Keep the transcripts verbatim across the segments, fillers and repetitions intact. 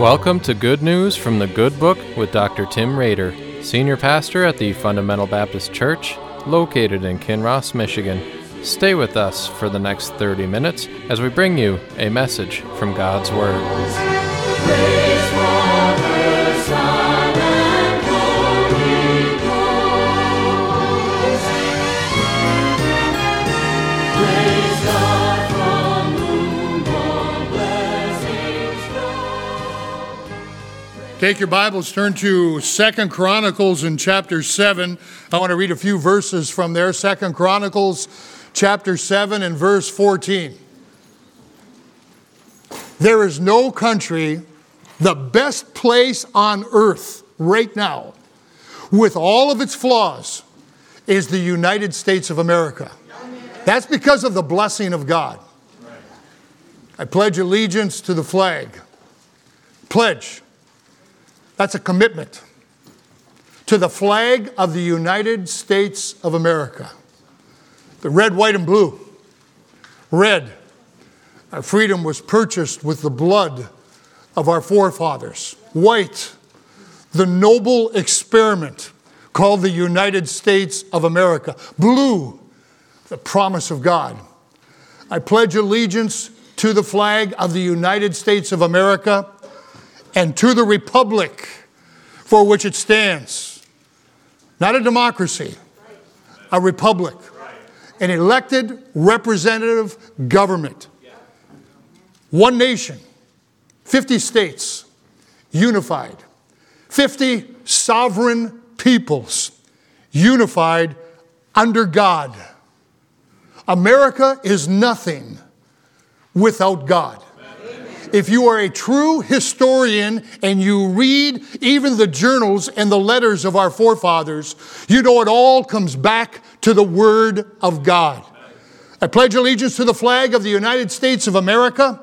Welcome to Good News from the Good Book with Doctor Tim Rader, Senior Pastor at the Fundamental Baptist Church, located in Kinross, Michigan. Stay with us for the next thirty minutes as we bring you a message from God's Word. Praise Father, Son, and Holy Ghost. Praise God from whom all blessings flow. Take your Bibles, turn to Second Chronicles in chapter seven. I want to read a few verses from there. Second Chronicles chapter seven and verse fourteen. There is no country, the best place on earth right now, with all of its flaws, is the United States of America. That's because of the blessing of God. I pledge allegiance to the flag. Pledge. That's a commitment to the flag of the United States of America. The red, white, and blue. Red. Our freedom was purchased with the blood of our forefathers. White. The noble experiment called the United States of America. Blue. The promise of God. I pledge allegiance to the flag of the United States of America and to the republic for which it stands. Not a democracy, a republic. An elected representative government. One nation, fifty states, unified. fifty sovereign peoples, unified under God. America is nothing without God. If you are a true historian and you read even the journals and the letters of our forefathers, you know it all comes back to the Word of God. I pledge allegiance to the flag of the United States of America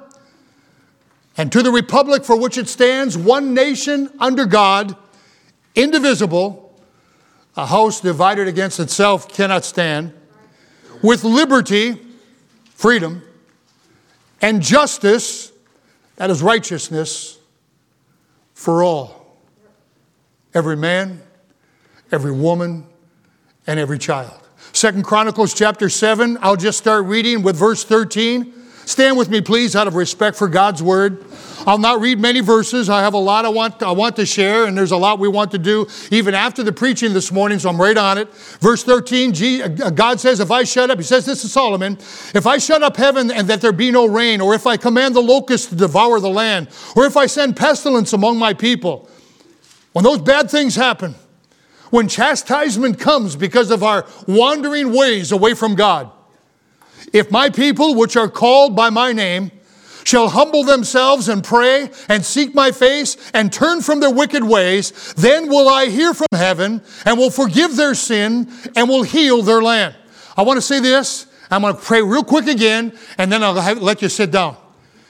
and to the republic for which it stands, one nation under God, indivisible, a house divided against itself cannot stand, with liberty, freedom, and justice, that is righteousness, for all. Every man, every woman, and every child. Second Chronicles chapter seven, I'll just start reading with verse thirteen. Stand with me, please, out of respect for God's Word. I'll not read many verses. I have a lot I want, I want to share, and there's a lot we want to do even after the preaching this morning, so I'm right on it. Verse thirteen, God says, if I shut up, he says this to Solomon, if I shut up heaven and that there be no rain, or if I command the locusts to devour the land, or if I send pestilence among my people, when those bad things happen, when chastisement comes because of our wandering ways away from God, if my people, which are called by my name, shall humble themselves and pray and seek my face and turn from their wicked ways, then will I hear from heaven and will forgive their sin and will heal their land. I want to say this. I'm going to pray real quick again, and then I'll have, let you sit down.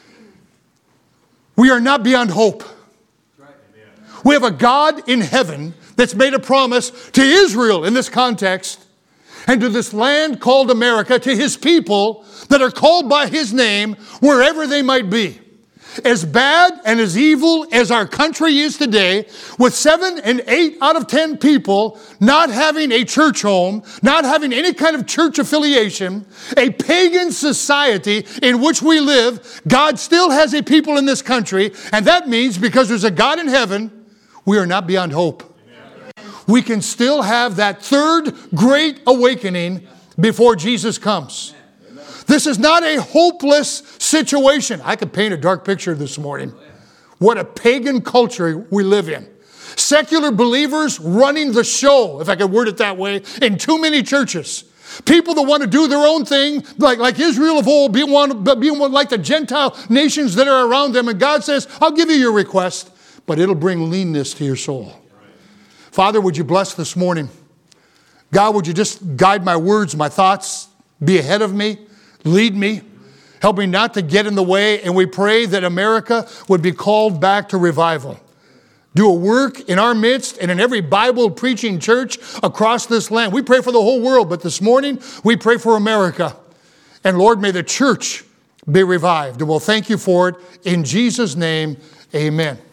We are not beyond hope. We have a God in heaven that's made a promise to Israel in this context and to this land called America, to his people that are called by his name wherever they might be. As bad and as evil as our country is today, with seven and eight out of ten people not having a church home, not having any kind of church affiliation, a pagan society in which we live, God still has a people in this country, and that means because there's a God in heaven, we are not beyond hope. We can still have that third great awakening before Jesus comes. This is not a hopeless situation. I could paint a dark picture this morning. What a pagan culture we live in. Secular believers running the show, if I could word it that way, in too many churches. People that want to do their own thing, like, like Israel of old, being one, being one like the Gentile nations that are around them. And God says, I'll give you your request, but it'll bring leanness to your soul. Father, would you bless this morning? God, would you just guide my words, my thoughts, be ahead of me, lead me, help me not to get in the way, and we pray that America would be called back to revival. Do a work in our midst and in every Bible preaching church across this land. We pray for the whole world, but this morning we pray for America. And Lord, may the church be revived. And we'll thank you for it. In Jesus' name, amen.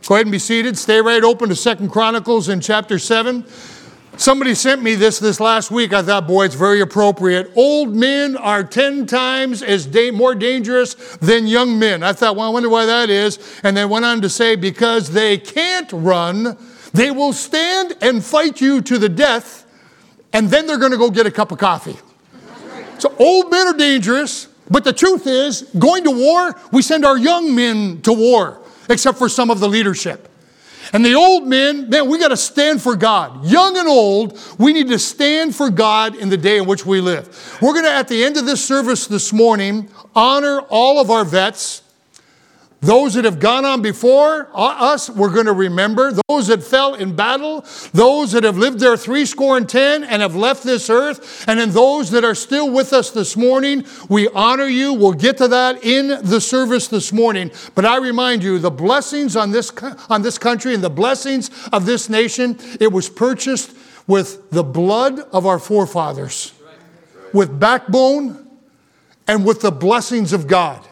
Go ahead and be seated. Stay right open to Second Chronicles in chapter seven. Somebody sent me this this last week. I thought, boy, it's very appropriate. Old men are ten times as da- more dangerous than young men. I thought, well, I wonder why that is. And then went on to say, because they can't run, they will stand and fight you to the death, and then they're going to go get a cup of coffee. So old men are dangerous, but the truth is, going to war, we send our young men to war, except for some of the leadership. And the old men, man, we got to stand for God. Young and old, we need to stand for God in the day in which we live. We're going to, at the end of this service this morning, honor all of our vets. Those that have gone on before us, we're going to remember. Those that fell in battle, those that have lived there three score and ten and have left this earth, and then those that are still with us this morning, we honor you. We'll get to that in the service this morning. But I remind you, the blessings on this, on this country and the blessings of this nation, it was purchased with the blood of our forefathers, with backbone and with the blessings of God.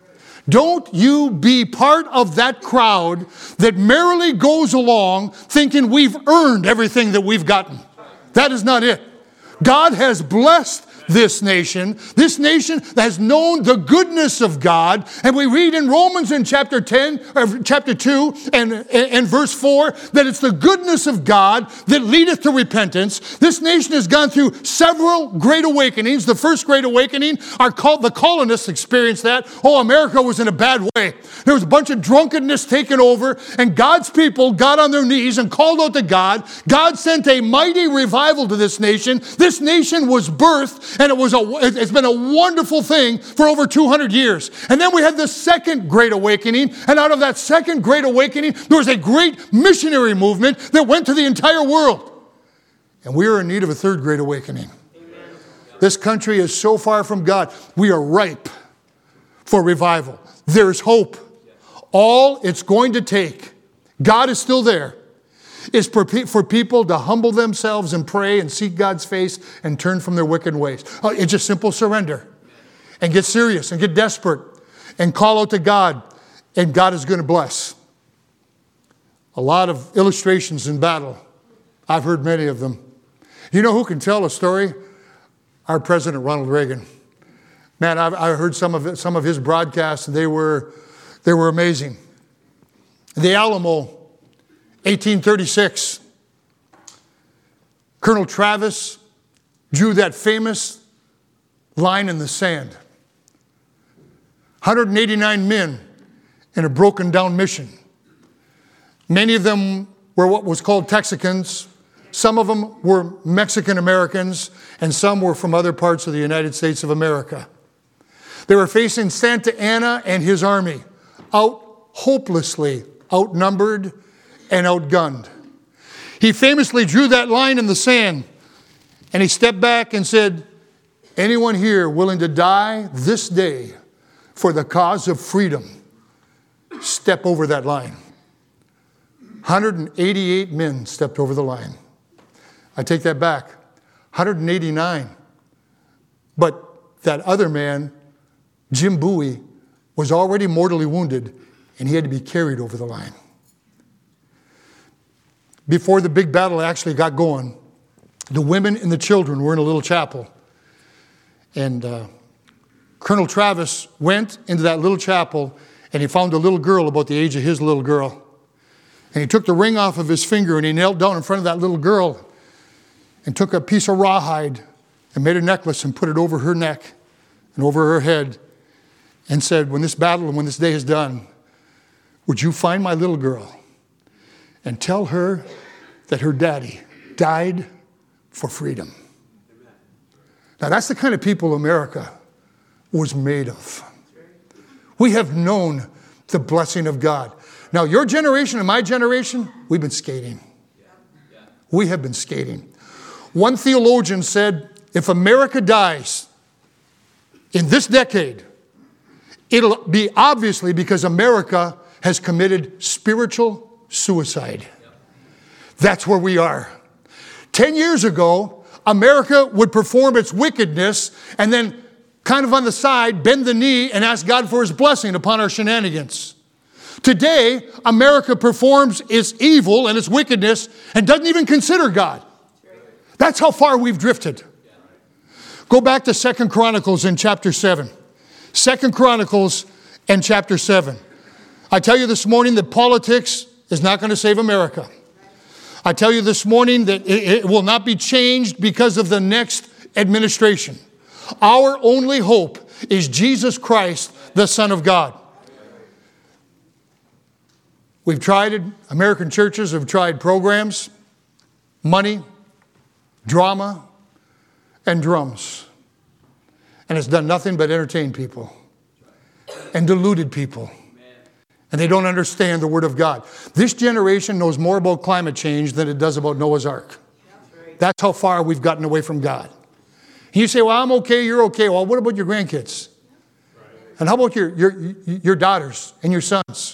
Don't you be part of that crowd that merrily goes along thinking we've earned everything that we've gotten. That is not it. God has blessed this nation. This nation has known the goodness of God. And we read in Romans in chapter ten, or chapter two and, and verse four, that it's the goodness of God that leadeth to repentance. This nation has gone through several great awakenings. The first great awakening, our col- the colonists experienced that. Oh, America was in a bad way. There was a bunch of drunkenness taken over, and God's people got on their knees and called out to God. God sent a mighty revival to this nation. This nation was birthed, and it was a, it's been a wonderful thing for over two hundred years. And then we had the second great awakening. And out of that second great awakening, there was a great missionary movement that went to the entire world. And we are in need of a third great awakening. Amen. This country is so far from God. We are ripe for revival. There's hope. All it's going to take, God is still there, is for, pe- for people to humble themselves and pray and seek God's face and turn from their wicked ways. Uh, it's just simple surrender. And get serious and get desperate and call out to God, and God is going to bless. A lot of illustrations in battle. I've heard many of them. You know who can tell a story? Our President, Ronald Reagan. Man, I've, I heard some of it, some of his broadcasts, and they were, they were amazing. The Alamo, eighteen thirty-six, Colonel Travis drew that famous line in the sand. one hundred eighty-nine men in a broken down mission. Many of them were what was called Texicans. Some of them were Mexican Americans, and some were from other parts of the United States of America. They were facing Santa Anna and his army, out hopelessly outnumbered and outgunned. He famously drew that line in the sand, and he stepped back and said, anyone here willing to die this day for the cause of freedom, step over that line. one hundred eighty-eight men stepped over the line. I take that back. one hundred eighty-nine. But that other man, Jim Bowie, was already mortally wounded, and he had to be carried over the line. Before the big battle actually got going, the women and the children were in a little chapel. And uh, Colonel Travis went into that little chapel, and he found a little girl about the age of his little girl. And he took the ring off of his finger, and he knelt down in front of that little girl and took a piece of rawhide and made a necklace and put it over her neck and over her head and said, when this battle and when this day is done, would you find my little girl and tell her that her daddy died for freedom? Amen. Now that's the kind of people America was made of. We have known the blessing of God. Now your generation and my generation, we've been skating. Yeah. Yeah. We have been skating. One theologian said, if America dies in this decade, it'll be obviously because America has committed spiritual suicide. That's where we are. Ten years ago, America would perform its wickedness and then kind of on the side, bend the knee and ask God for his blessing upon our shenanigans. Today, America performs its evil and its wickedness and doesn't even consider God. That's how far we've drifted. Go back to Second Chronicles in chapter seven. Second Chronicles and chapter seven. I tell you this morning that politics is not going to save America. I tell you this morning that it, it will not be changed because of the next administration. Our only hope is Jesus Christ, the Son of God. We've tried it. American churches have tried programs, money, drama, and drums. And it's done nothing but entertain people and deluded people. And they don't understand the Word of God. This generation knows more about climate change than it does about Noah's Ark. That's how far we've gotten away from God. And you say, well, I'm okay, you're okay. Well, what about your grandkids? And how about your, your, your daughters and your sons?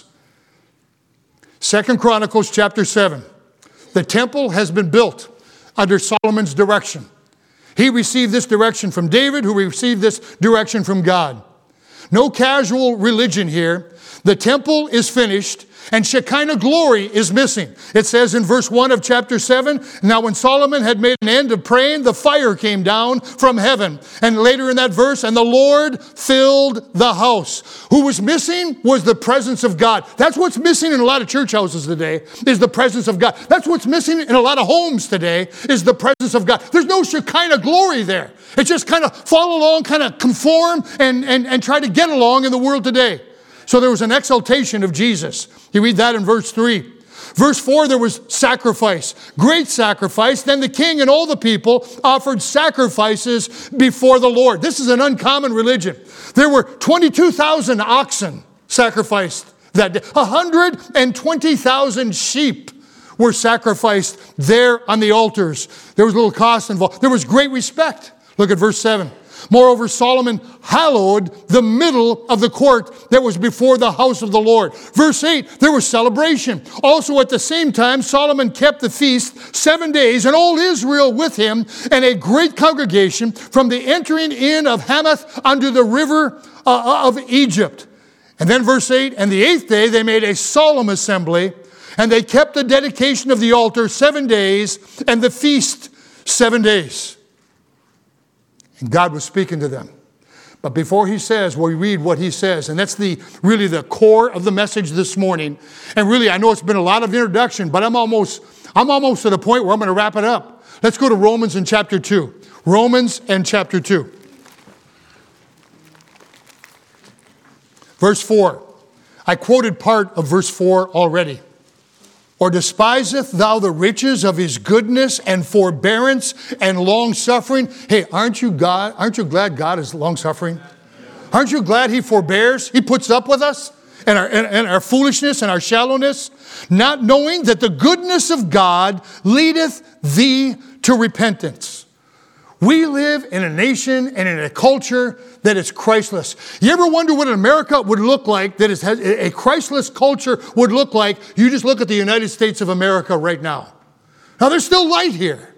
Second Chronicles chapter seven. The temple has been built under Solomon's direction. He received this direction from David, who received this direction from God. No casual religion here. The temple is finished, and Shekinah glory is missing. It says in verse one of chapter seven, now when Solomon had made an end of praying, the fire came down from heaven. And later in that verse, and the Lord filled the house. Who was missing was the presence of God. That's what's missing in a lot of church houses today, is the presence of God. That's what's missing in a lot of homes today, is the presence of God. There's no Shekinah glory there. It's just kind of follow along, kind of conform and, and, and try to get along in the world today. So there was an exaltation of Jesus. You read that in verse three. Verse four, there was sacrifice. Great sacrifice. Then the king and all the people offered sacrifices before the Lord. This is an uncommon religion. There were twenty-two thousand oxen sacrificed that day. one hundred twenty thousand sheep were sacrificed there on the altars. There was a little cost involved. There was great respect. Look at verse seven. Moreover, Solomon hallowed the middle of the court that was before the house of the Lord. Verse eight, there was celebration. Also at the same time, Solomon kept the feast seven days, and all Israel with him, and a great congregation from the entering in of Hamath unto the river uh, of Egypt. And then verse eight, and the eighth day they made a solemn assembly, and they kept the dedication of the altar seven days, and the feast seven days. And God was speaking to them. But before he says, well, we read what he says. And that's the really the core of the message this morning. And really, I know it's been a lot of introduction, but I'm almost, I'm almost at a point where I'm going to wrap it up. Let's go to Romans in chapter two. Romans and chapter two. Verse four. I quoted part of verse four already. Or despiseth thou the riches of his goodness and forbearance and long-suffering? Hey, aren't you God? Aren't you glad God is long-suffering? Aren't you glad he forbears? He puts up with us and our, and, and our foolishness and our shallowness, not knowing that the goodness of God leadeth thee to repentance. We live in a nation and in a culture that is Christless. You ever wonder what America would look like, that is a Christless culture would look like? You just look at the United States of America right now. Now, there's still light here.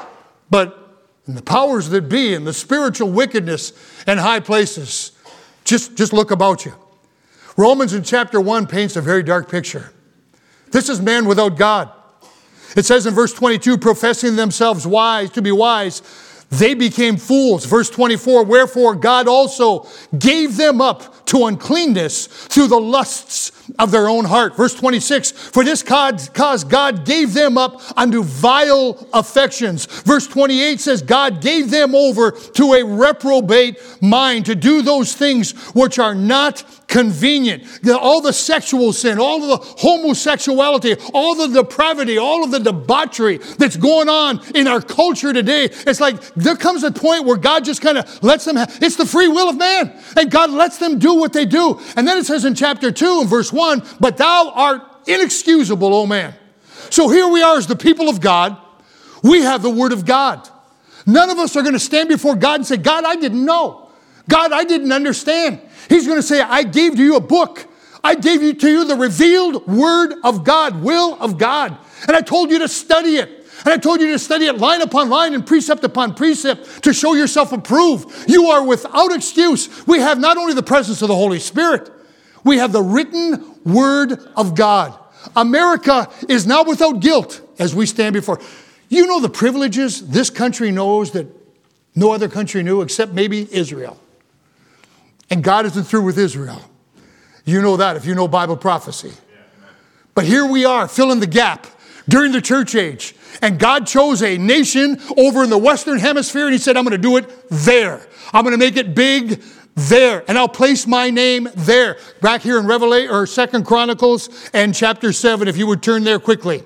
But in the powers that be and the spiritual wickedness and high places, just, just look about you. Romans in chapter one paints a very dark picture. This is man without God. It says in verse twenty-two, professing themselves wise, to be wise, they became fools. Verse twenty-four, wherefore God also gave them up to uncleanness through the lusts of their own heart. Verse twenty-six, for this cause God gave them up unto vile affections. Verse twenty-eight says God gave them over to a reprobate mind to do those things which are not convenient. All the sexual sin, all of the homosexuality, all the depravity, all of the debauchery that's going on in our culture today. It's like there comes a point where God just kind of lets them have, it's the free will of man. And God lets them do what they do. And then it says in chapter two and verse one, but thou art inexcusable, O man. So here we are as the people of God. We have the word of God. None of us are going to stand before God and say, God, I didn't know. God, I didn't understand. He's going to say, I gave to you a book. I gave you to you the revealed word of God, will of God. And I told you to study it. And I told you to study it line upon line and precept upon precept to show yourself approved. You are without excuse. We have not only the presence of the Holy Spirit, we have the written Word of God. America is now without guilt as we stand before. You know the privileges this country knows that no other country knew except maybe Israel. And God isn't through with Israel. You know that if you know Bible prophecy. But here we are, filling the gap during the church age. And God chose a nation over in the Western Hemisphere, and he said, I'm going to do it there. I'm going to make it big there. And I'll place my name there. Back here in Revelation, or Second Chronicles and chapter seven, if you would turn there quickly.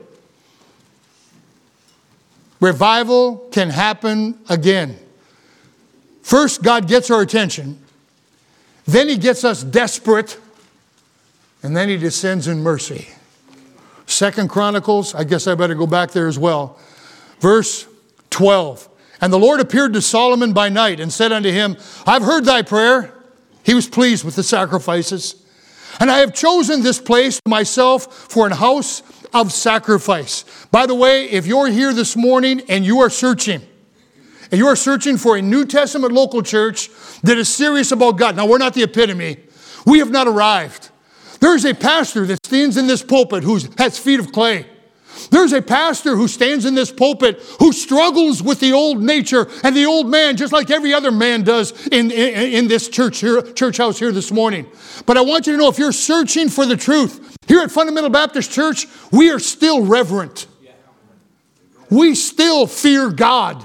Revival can happen again. First, God gets our attention. Then he gets us desperate. And then he descends in mercy. Second Chronicles, I guess I better go back there as well. Verse twelve. And the Lord appeared to Solomon by night and said unto him, I've heard thy prayer. He was pleased with the sacrifices. And I have chosen this place myself for an house of sacrifice. By the way, if you're here this morning and you are searching, and you are searching for a New Testament local church that is serious about God. Now, we're not the epitome. We have not arrived. There's a pastor that stands in this pulpit who has feet of clay. There's a pastor who stands in this pulpit who struggles with the old nature and the old man, just like every other man does in, in, in this church here, church house here this morning. But I want you to know, if you're searching for the truth, here at Fundamental Baptist Church, we are still reverent. We still fear God.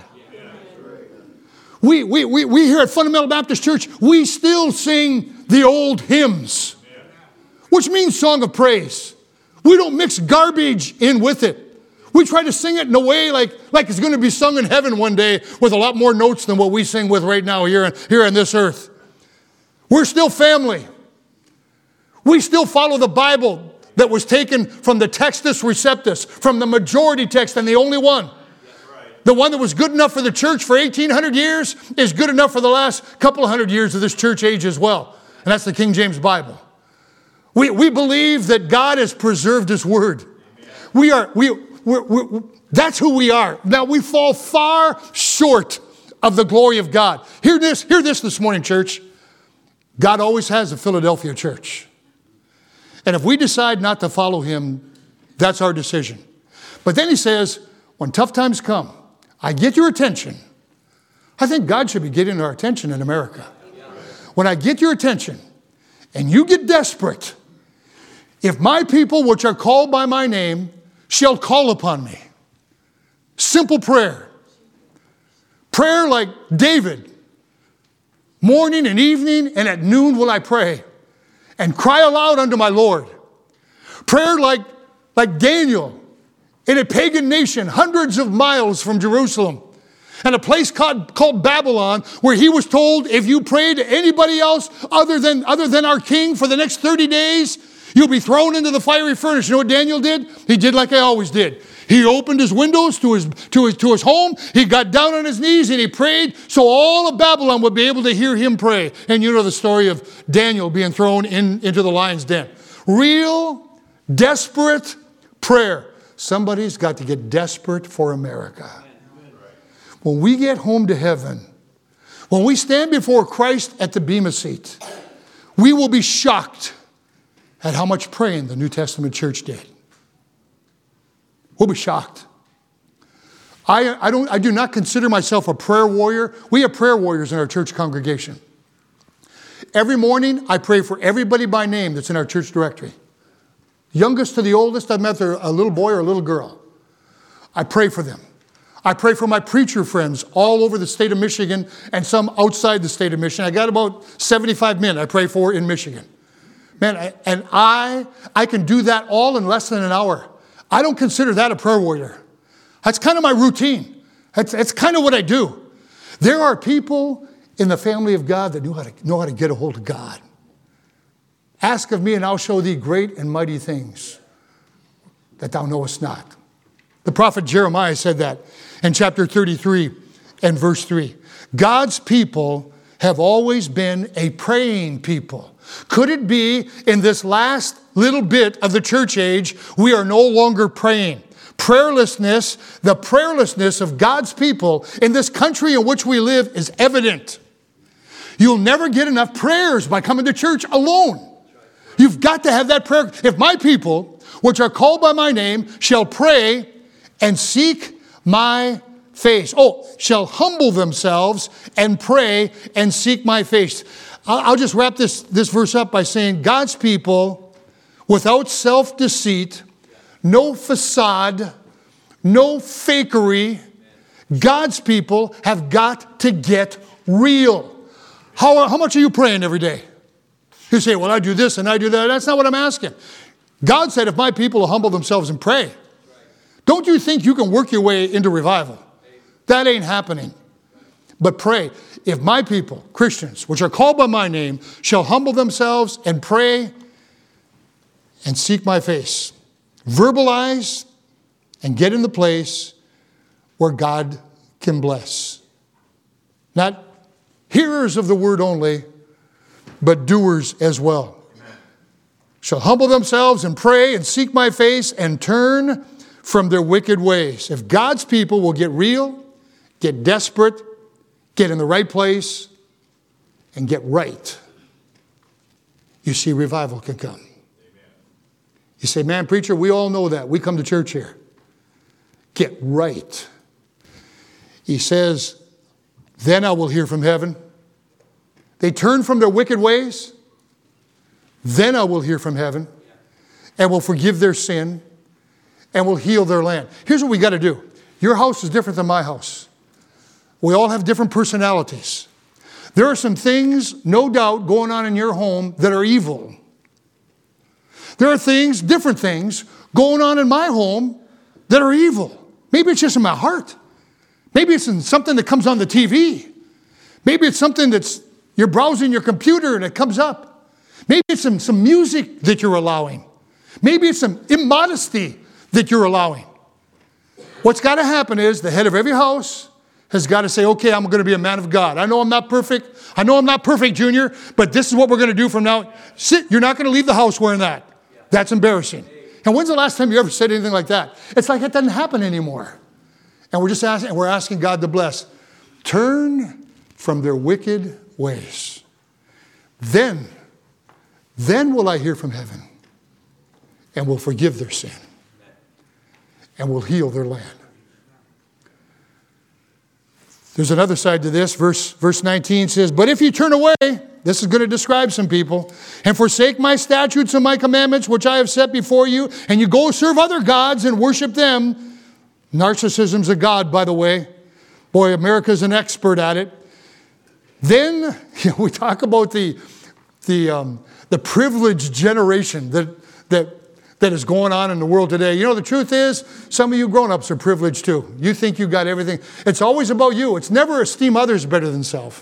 We, we, we, we here at Fundamental Baptist Church, we still sing the old hymns, which means song of praise. We don't mix garbage in with it. We try to sing it in a way like, like it's going to be sung in heaven one day with a lot more notes than what we sing with right now here, here on this earth. We're still family. We still follow the Bible that was taken from the Textus Receptus, from the majority text and the only one. The one that was good enough for the church for eighteen hundred years is good enough for the last couple of hundred years of this church age as well. And that's the King James Bible. We, we believe that God has preserved his word. We are, we, we're, we're, that's who we are. Now, we fall far short of the glory of God. Hear this, hear this this morning, church. God always has a Philadelphia church. And if we decide not to follow him, that's our decision. But then he says, when tough times come, I get your attention. I think God should be getting our attention in America. When I get your attention and you get desperate, if my people which are called by my name shall call upon me. Simple prayer. Prayer like David. Morning and evening and at noon will I pray and cry aloud unto my Lord. Prayer like, like Daniel in a pagan nation hundreds of miles from Jerusalem, and a place called, called Babylon, where he was told, if you pray to anybody else other than, other than our king for the next thirty days, you'll be thrown into the fiery furnace. You know what Daniel did? He did like I always did. He opened his windows to his, to his, to his home. He got down on his knees and he prayed so all of Babylon would be able to hear him pray. And you know the story of Daniel being thrown in, into the lion's den. Real, desperate prayer. Somebody's got to get desperate for America. When we get home to heaven, when we stand before Christ at the Bema seat, we will be shocked at how much praying the New Testament church did. We'll be shocked. I, I, don't, I do not consider myself a prayer warrior. We have prayer warriors in our church congregation. Every morning, I pray for everybody by name that's in our church directory. Youngest to the oldest, I've met they're a little boy or a little girl. I pray for them. I pray for my preacher friends all over the state of Michigan and some outside the state of Michigan. I got about seventy-five men I pray for in Michigan. Man, I, and I, I can do that all in less than an hour. I don't consider that a prayer warrior. That's kind of my routine. That's, that's kind of what I do. There are people in the family of God that know how to, know how to get a hold of God. Ask of me, and I'll show thee great and mighty things that thou knowest not. The prophet Jeremiah said that in chapter thirty-three and verse three. God's people have always been a praying people. Could it be in this last little bit of the church age, we are no longer praying? Prayerlessness, the prayerlessness of God's people in this country in which we live is evident. You'll never get enough prayers by coming to church alone. You've got to have that prayer. If my people, which are called by my name, shall pray and seek my face. Oh, shall humble themselves and pray and seek my face. I'll just wrap this, this verse up by saying God's people, without self-deceit, no facade, no fakery, God's people have got to get real. How, how much are you praying every day? You say, well, I do this and I do that. That's not what I'm asking. God said, if my people will humble themselves and pray, don't you think you can work your way into revival? That ain't happening. But pray. If my people, Christians, which are called by my name, shall humble themselves and pray and seek my face, verbalize and get in the place where God can bless. Not hearers of the word only, but doers as well. Amen. Shall humble themselves and pray and seek my face and turn from their wicked ways. If God's people will get real, get desperate, get in the right place, and get right, you see revival can come. Amen. You say, man, preacher, we all know that. We come to church here. Get right. He says, then I will hear from heaven. They turn from their wicked ways. Then I will hear from heaven and will forgive their sin and will heal their land. Here's what we got to do. Your house is different than my house. We all have different personalities. There are some things, no doubt, going on in your home that are evil. There are things, different things, going on in my home that are evil. Maybe it's just in my heart. Maybe it's in something that comes on the T V. Maybe it's something that's, you're browsing your computer and it comes up. Maybe it's some, some music that you're allowing. Maybe it's some immodesty that you're allowing. What's got to happen is the head of every house has got to say, okay, I'm going to be a man of God. I know I'm not perfect. I know I'm not perfect, Junior, but this is what we're going to do from now. Sit, you're not going to leave the house wearing that. That's embarrassing. And when's the last time you ever said anything like that? It's like it doesn't happen anymore. And we're just asking, we're asking God to bless. Turn from their wicked ways. Then, then will I hear from heaven and will forgive their sin and will heal their land. There's another side to this. Verse, verse nineteen says, but if you turn away, this is going to describe some people, and forsake my statutes and my commandments, which I have set before you, and you go serve other gods and worship them. Narcissism's a god, by the way. Boy, America's an expert at it. Then you know, we talk about the, the, um, the privileged generation that, that, that is going on in the world today. You know, the truth is, some of you grown-ups are privileged too. You think you got everything. It's always about you. It's never esteem others better than self.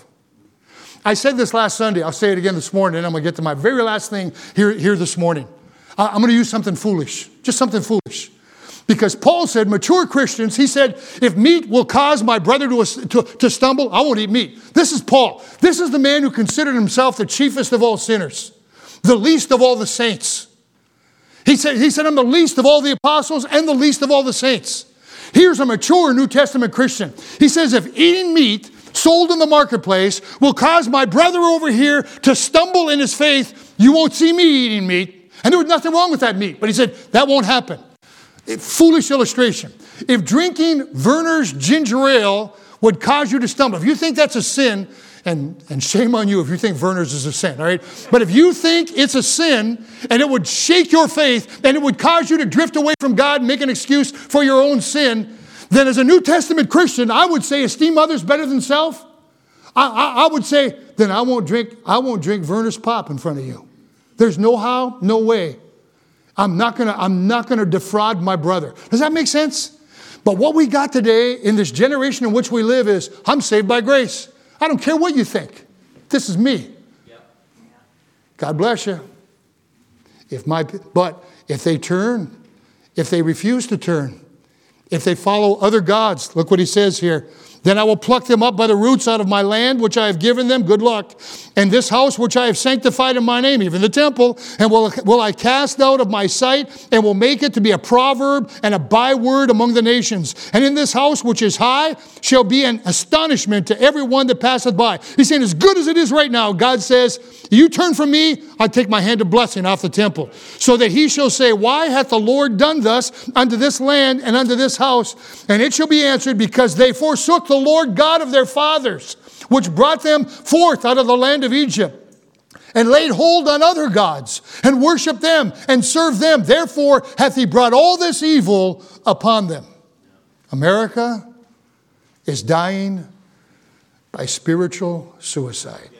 I said this last Sunday. I'll say it again this morning, and I'm going to get to my very last thing here, here this morning. I'm going to use something foolish, just something foolish. Because Paul said, mature Christians, he said, if meat will cause my brother to, to, to stumble, I won't eat meat. This is Paul. This is the man who considered himself the chiefest of all sinners, the least of all the saints. He said, he said, I'm the least of all the apostles and the least of all the saints. Here's a mature New Testament Christian. He says, if eating meat sold in the marketplace will cause my brother over here to stumble in his faith, you won't see me eating meat. And there was nothing wrong with that meat. But he said, that won't happen. A foolish illustration. If drinking Werner's ginger ale would cause you to stumble, if you think that's a sin, and, and shame on you if you think Werner's is a sin, all right? But if you think it's a sin and it would shake your faith and it would cause you to drift away from God and make an excuse for your own sin, then as a New Testament Christian, I would say esteem others better than self. I, I, I would say, then I won't drink, I won't drink Werner's Pop in front of you. There's no how, no way. I'm not gonna, I'm not gonna defraud my brother. Does that make sense? But what we got today in this generation in which we live is, I'm saved by grace. I don't care what you think. This is me. Yep. God bless you. If my, but if they turn, if they refuse to turn, if they follow other gods, look what he says here, Then I will pluck them up by the roots out of my land, which I have given them. Good luck. And this house, which I have sanctified in my name, even the temple, and will, will I cast out of my sight, and will make it to be a proverb and a byword among the nations. And in this house, which is high, shall be an astonishment to every one that passeth by. He's saying, as good as it is right now, God says, you turn from me, I take my hand of blessing off the temple. So that he shall say, why hath the Lord done thus unto this land and unto this house? And it shall be answered, because they forsook the Lord God of their fathers, which brought them forth out of the land of Egypt, and laid hold on other gods, and worshipped them, and served them. Therefore hath he brought all this evil upon them. America is dying by spiritual suicide.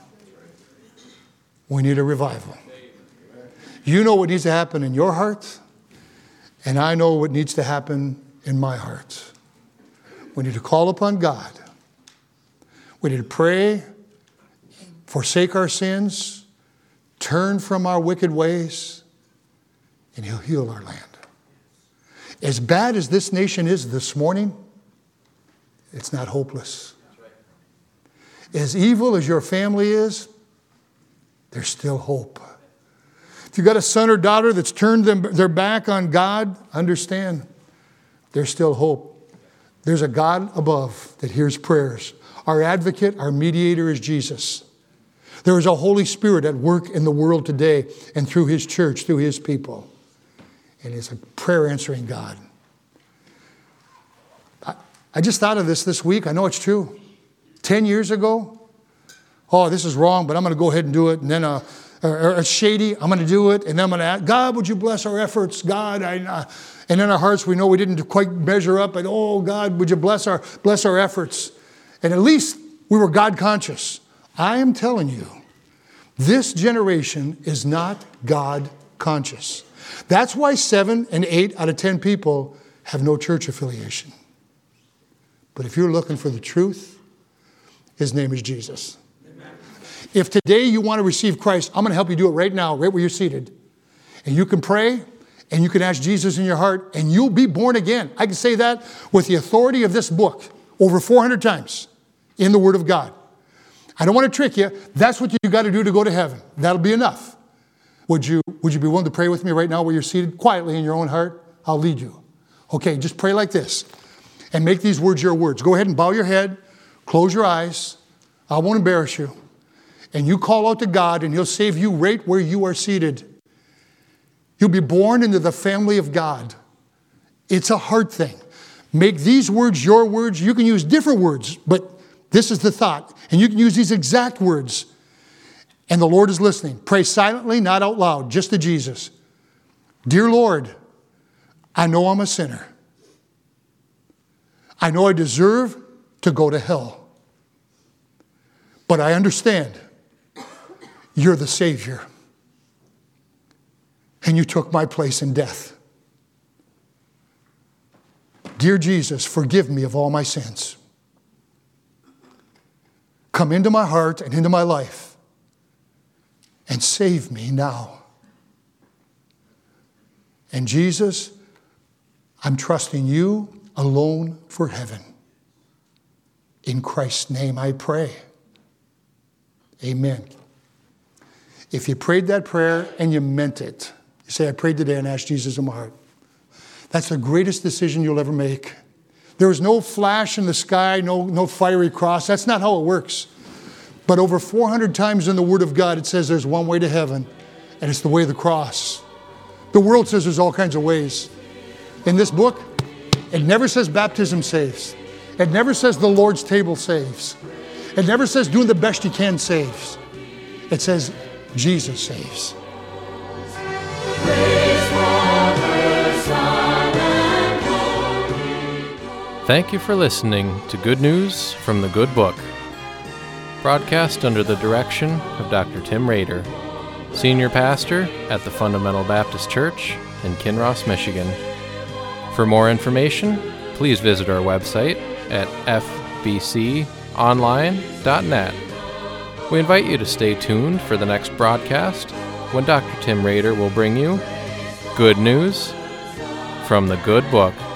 We need a revival. You know what needs to happen in your heart, and I know what needs to happen in my heart. We need to call upon God. We need to pray, forsake our sins, turn from our wicked ways, and he'll heal our land. As bad as this nation is this morning, it's not hopeless. As evil as your family is, there's still hope. If you've got a son or daughter that's turned them, their back on God, understand, there's still hope. There's a God above that hears prayers. Our advocate, our mediator is Jesus. There is a Holy Spirit at work in the world today and through his church, through his people. And it's a prayer answering God. I, I just thought of this this week. I know it's true. Ten years ago, oh, this is wrong, but I'm going to go ahead and do it. And then uh, or, or shady, I'm going to do it. And then I'm going to ask, God, would you bless our efforts? God, I... Uh, And in our hearts, we know we didn't quite measure up. And oh, God, would you bless our bless our efforts? And at least we were God conscious. I am telling you, this generation is not God conscious. That's why seven and eight out of ten people have no church affiliation. But if you're looking for the truth, his name is Jesus. Amen. If today you want to receive Christ, I'm going to help you do it right now, right where you're seated. And you can pray. And you can ask Jesus in your heart, and you'll be born again. I can say that with the authority of this book over four hundred times in the Word of God. I don't want to trick you. That's what you got to do to go to heaven. That'll be enough. Would you, would you be willing to pray with me right now where you're seated quietly in your own heart? I'll lead you. Okay, just pray like this and make these words your words. Go ahead and bow your head, close your eyes. I won't embarrass you. And you call out to God, and he'll save you right where you are seated. You'll be born into the family of God. It's a hard thing. Make these words your words. You can use different words, but this is the thought. And you can use these exact words. And the Lord is listening. Pray silently, not out loud, just to Jesus. Dear Lord, I know I'm a sinner. I know I deserve to go to hell. But I understand you're the Savior. And you took my place in death. Dear Jesus, forgive me of all my sins. Come into my heart and into my life and save me now. And Jesus, I'm trusting you alone for heaven. In Christ's name I pray. Amen. If you prayed that prayer and you meant it, say, I prayed today and asked Jesus in my heart. That's the greatest decision you'll ever make. There is no flash in the sky, no, no fiery cross. That's not how it works. But over four hundred times in the Word of God, it says there's one way to heaven, and it's the way of the cross. The world says there's all kinds of ways. In this book, it never says baptism saves. It never says the Lord's table saves. It never says doing the best you can saves. It says Jesus saves. Thank you for listening to Good News from the Good Book, broadcast under the direction of Doctor Tim Rader, Senior Pastor at the Fundamental Baptist Church in Kinross, Michigan. For more information, please visit our website at f b c online dot net. We invite you to stay tuned for the next broadcast when Doctor Tim Rader will bring you Good News from the Good Book.